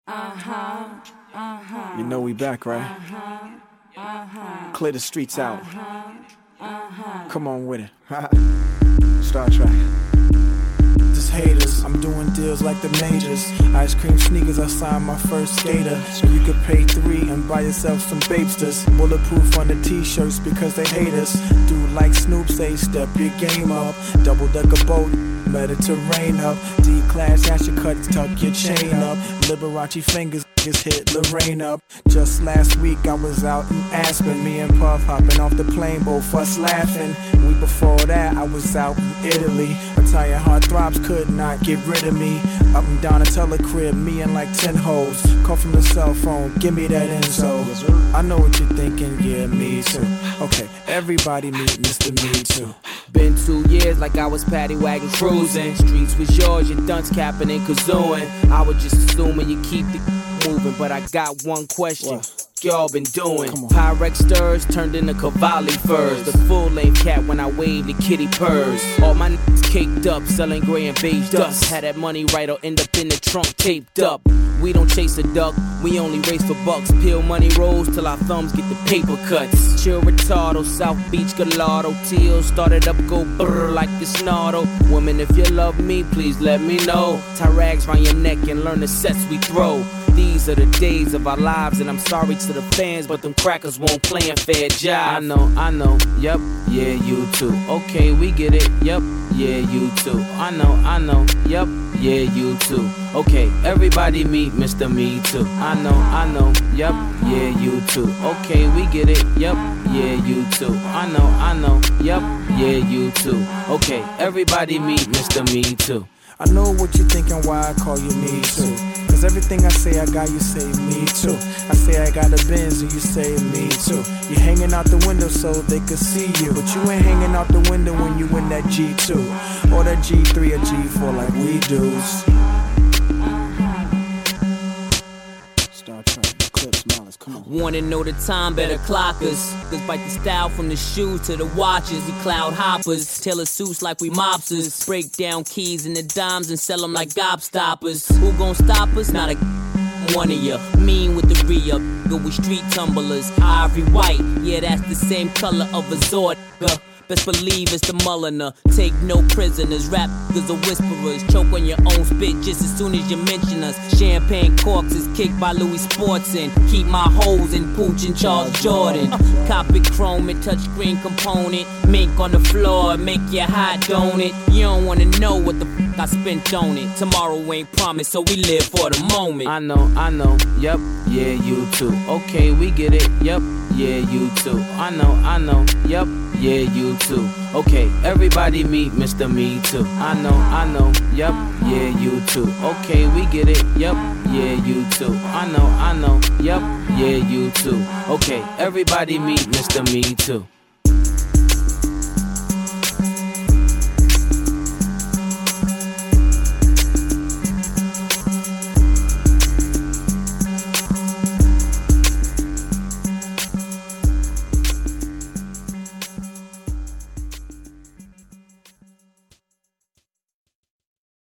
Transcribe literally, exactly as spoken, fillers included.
Uh-huh, uh-huh. You know we back, right? Uh-huh, uh-huh. Clear the streets out. Uh-huh, uh-huh. Come on with it. Star Trek. Just haters, I'm doing deals like the majors. Ice cream sneakers, I signed my first skater. You could pay three and buy yourself some Babesters. Bulletproof on the t-shirts because they hate us. Do like Snoop say, step your game up. Double decker boat, Mediterranean up. D-class Asher cuts, tuck your chain up. Liberace fingers just hit Lorraine up. Just last week I was out in Aspen. Me and Puff hopping off the plane, both us laughing. Week before that I was out in Italy. Italian heartthrobs could not get rid of me. Up and down a telecrib, me and like ten hoes. Call from the cell phone, give me that info. I know what you're thinking, yeah, me too. Okay, everybody meet Mister Me Too. Been two years like I was paddy wagon cruising. Streets was yours, your dunce capping and kazooing. I was just assuming you keep the moving, but I got one question. What y'all been doing? Pyrex stirs turned into Cavalli furs. The full length cat when I waved the kitty purrs. All my n***s caked up, selling gray and beige dust. Had that money right, or end up in the trunk taped up. We don't chase a duck, we only race for bucks. Peel money rolls till our thumbs get the paper cuts. Chill retardo, South Beach Gallardo. Teal started up, go brrr like it's Nardo. Woman, if you love me, please let me know. Tie rags round your neck and learn the sets we throw. These are the days of our lives, and I'm sorry to the fans, but them crackers won't play a fair job. I know, I know, yup, yeah, you too. Okay, we get it, yup, yeah, you too. I know, I know, yup, yeah, you too. Okay, everybody meet Mister Me Too. I know, I know, yup, yeah, you too. Okay, we get it, yup, yeah, you too. I know, I know, yup, yeah, you too. Okay, everybody meet Mister Me Too. I know what you're thinking, why I call you Me Too. Cause everything I say I got, you say Me Too. I say I got a Benz and you say Me Too. You hanging out the window so they could see you, but you ain't hanging out the window when you in that G two or that G three or G four like we do. Star Trek, Clips, Malice, come on. Wanna know the time, better clock us. Cause bite the style from the shoes to the watches. We cloud hoppers, tailor suits like we mobsters. Break down keys and the dimes and sell them like gobstoppers. Who gon' stop us? Not a one of ya. Mean with the re-up, go with street tumblers. Ivory white, yeah, that's the same color of a Zord. Best believe it's the Mulliner. Take no prisoners, rap niggas are whisperers. Choke on your own spit just as soon as you mention us. Champagne corks is kicked by Louis Sportson. Keep my hoes in Pooch and Charles Jordan. Copy chrome and touchscreen component. Mink on the floor, make you hot, don't it? You don't wanna know what the f I spent on it. Tomorrow ain't promised, so we live for the moment. I know, I know, yup, yeah, you too. Okay, we get it, yup, yeah, you too. I know, I know, yup, yeah, you too. Okay, everybody meet Mister Me Too. I know, I know, yup, yeah, you too. Okay, we get it, yup, yeah, you too. I know, I know, yup, yeah, you too. Okay, everybody meet Mister Me Too.